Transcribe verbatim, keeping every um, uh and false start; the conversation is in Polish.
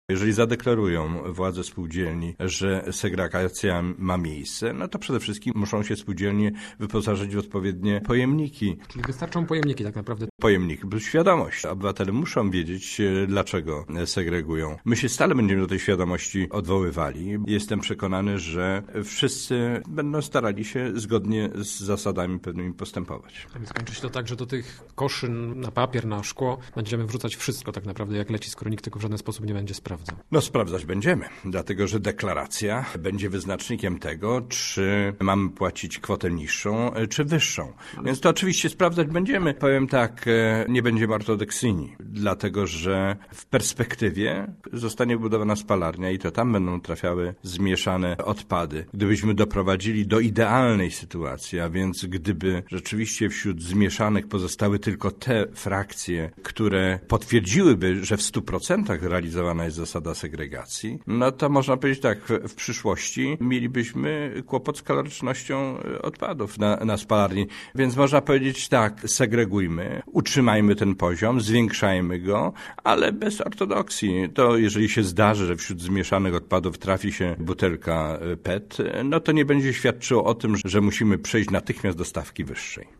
Jeżeli zadeklarują władze spółdzielni, że segregacja ma miejsce, no to przede wszystkim muszą się spółdzielnie wyposażyć w odpowiednie pojemniki. Czyli wystarczą pojemniki tak naprawdę. Pojemnik plus świadomość. Obywatele muszą wiedzieć, dlaczego segregują. My się stale będziemy do tej świadomości odwoływali. Jestem przekonany, że wszyscy będą starali się zgodnie z zasadami pewnymi postępować. A więc kończy się to tak, że do tych koszy na papier, na szkło będziemy wrzucać wszystko tak naprawdę jak leci, skoro nikt tego w żaden sposób nie będzie sprawdzał. No sprawdzać będziemy, dlatego że deklaracja będzie wyznacznikiem tego, czy mamy płacić kwotę niższą, czy wyższą. Więc to oczywiście sprawdzać będziemy. Powiem tak, nie będziemy ortodoksyjni, dlatego że w perspektywie zostanie budowana spalarnia i to tam będą trafiały zmieszane odpady. Gdybyśmy doprowadzili do idealnej sytuacji, a więc gdyby rzeczywiście wśród zmieszanych pozostały tylko te frakcje, które potwierdziłyby, że w stu procentach realizowana jest zasada segregacji, no to można powiedzieć tak, w, w przyszłości mielibyśmy kłopot z kalorycznością odpadów na, na spalarni. Więc można powiedzieć tak, segregujmy, utrzymajmy ten poziom, zwiększajmy go, ale bez ortodoksji. To jeżeli się zdarzy, że wśród zmieszanych odpadów trafi się butelka P E T, no to nie będzie świadczyło o tym, że musimy przejść natychmiast do stawki wyższej.